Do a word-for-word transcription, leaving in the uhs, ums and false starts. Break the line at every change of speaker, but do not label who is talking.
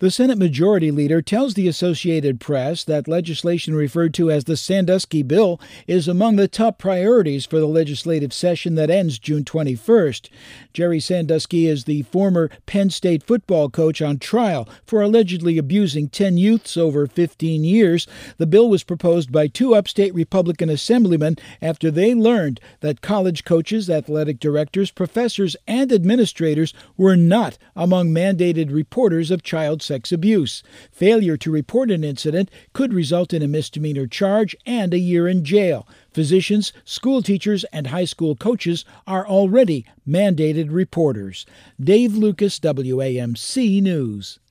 The Senate Majority Leader tells the Associated Press that legislation referred to as the Sandusky Bill is among the top priorities for the legislative session that ends June twenty-first. Jerry Sandusky is the former Penn State football coach on trial for allegedly abusing ten youths over fifteen years. The bill was proposed by two upstate Republican assemblymen after they learned that college coaches, athletic directors, professors, and administrators were not among mandated reporters of child sex abuse. Failure to report an incident could result in a misdemeanor charge and a year in jail. Physicians, school teachers, and high school coaches are already mandated reporters. Dave Lucas, W A M C News.